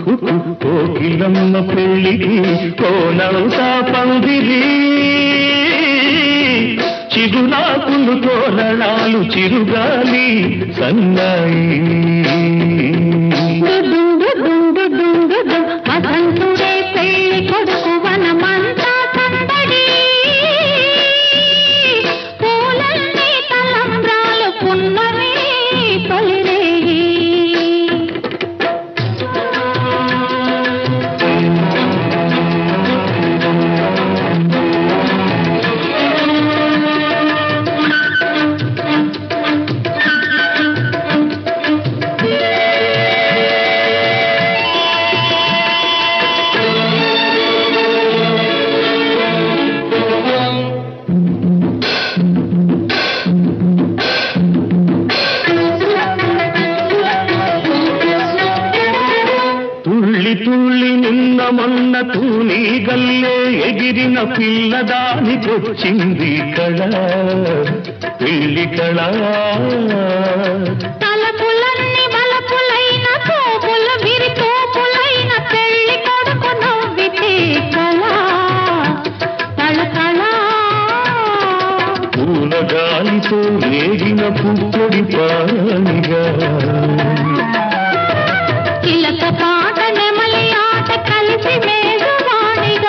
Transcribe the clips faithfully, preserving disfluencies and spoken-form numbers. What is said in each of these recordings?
కోకిలమ్మ పెళ్ళికి కోనవుతా పందిరి చిగురాకులు తోరణాలు చిరుగాలి సన్నాయి వసంతుడే పెళ్లి కొడుకు వనమంతా సందడి పూలన్నీ తలంబ్రాలు పున్నమి తొలిరేయి తుళ్ళి నిన్న మొన్న తూని గల్లే ఎగిరిన పిల్లదానికొచ్చింది కళ పెళ్లి కళ తలపులన్నీ బలపులైన తోపుల విరి తోపులైన పెళ్లి కొడుకు నవ్వితే కళ కళ కళ పూల గాలితో రేగిన పుప్పొడి పానిగా చిలక పాట నెమలి ఆట కలిసి మేఘవాణిగా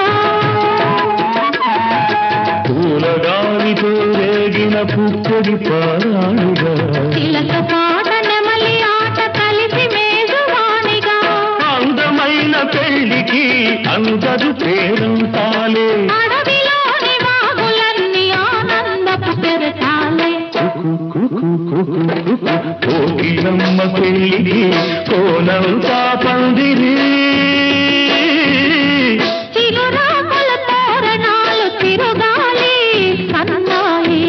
పూలగాలితో రేగిన పుప్పొడి పారాణిగా చిలక పాట నెమలి ఆట కలిసి మేఘవాణిగా అందమైన పెళ్లికి అందరు పేరంతాలే అడవిలోని వాగులన్నీ ఆనందపు పెరటాలే కోకిలమ్మ పెళ్ళికి కోనంతా పందిరి చిగురాకుల తోరణాలు తిరుగాలి సన్నాయి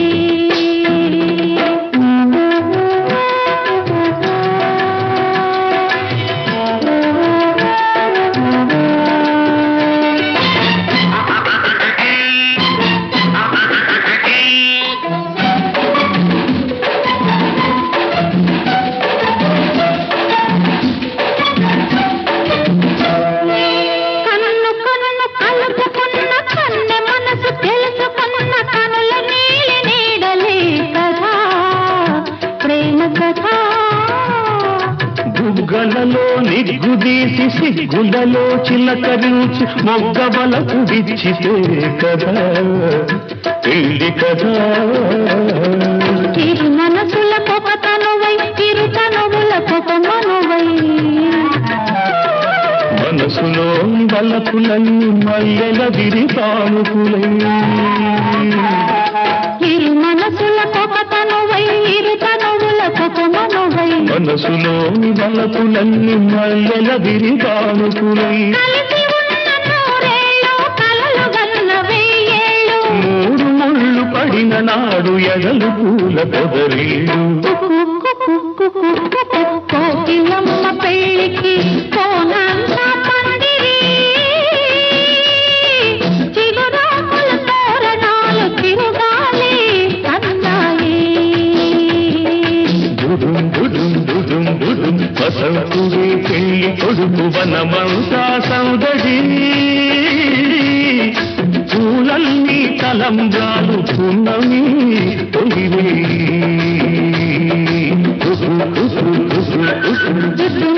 గుగ్గలలో నిగ్గుదీసి సిగ్గులలో చిలకరించి మొగ్గబలకు విచ్చితే కదా పెళ్లి కదా చిరు మనసుల పొగ తనువై చిరు తనువుల పొగ మనువై మనసులో బలపులన్నీ మల్లెల విరి తానుకులై చిరు మనసుల పొగ తనువై ఇరు తనువుల పొగ మనువై మనసులో బలపులన్నీ మల్లెల విరి తానుకులై కలిసి ఉన్న నూరేళ్ళు కలలు గన్న వెయ్యేళ్ళు మూడు ముళ్ళు పడిన నాడు ఎగలు పూల పొదరీళ్ళు కోకిలమ్మ పెళ్ళికి కోనంతా పందిరి చిగురాకుల తోరణాలు తిరుగాలి సన్నాయి దుడుం దుడుం దుడుం దుడుం వసంతుడే పెళ్లి కొడుకు వనమంతా సౌదడి పూలన్నీ తలంబ్రాలు పున్నమి తొలివే దుడుం